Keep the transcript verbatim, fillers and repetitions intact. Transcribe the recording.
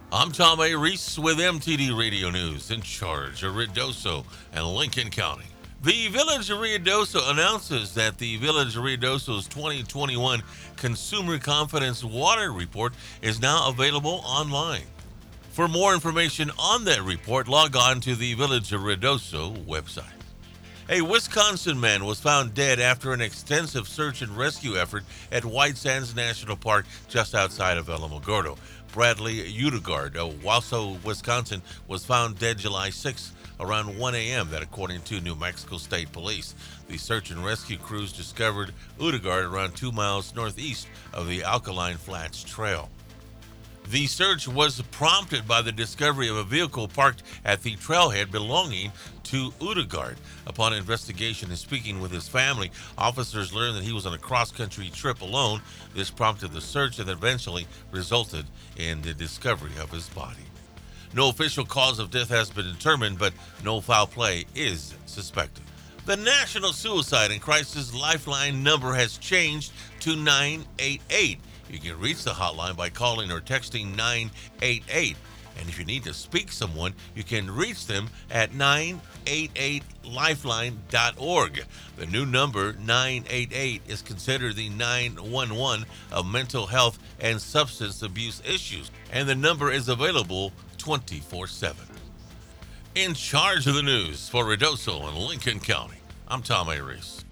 I'm Tom A. Reese with M T D Radio News, in charge of Ruidoso and Lincoln County. The Village of Ruidoso announces that the Village of Ruidoso's twenty twenty-one Consumer Confidence Water Report is now available online. For more information on that report, log on to the Village of Ruidoso website. A Wisconsin man was found dead after an extensive search and rescue effort at White Sands National Park just outside of Alamogordo. Bradley Utegard of Wausau, Wisconsin, was found dead July sixth around one a.m., that according to New Mexico State Police. The search and rescue crews discovered Utegard around two miles northeast of the Alkaline Flats Trail. The search was prompted by the discovery of a vehicle parked at the trailhead belonging to Utegard. Upon investigation and speaking with his family, officers learned that he was on a cross-country trip alone. This prompted the search and eventually resulted in the discovery of his body. No official cause of death has been determined, but no foul play is suspected. The National Suicide and Crisis Lifeline number has changed to nine eight eight. You can reach the hotline by calling or texting nine eight eight. And if you need to speak to someone, you can reach them at nine eight eight lifeline dot org. The new number, nine eight eight, is considered the nine one one of mental health and substance abuse issues, and the number is available twenty-four seven. In charge of the news for Ruidoso and Lincoln County, I'm Tom A. Reese.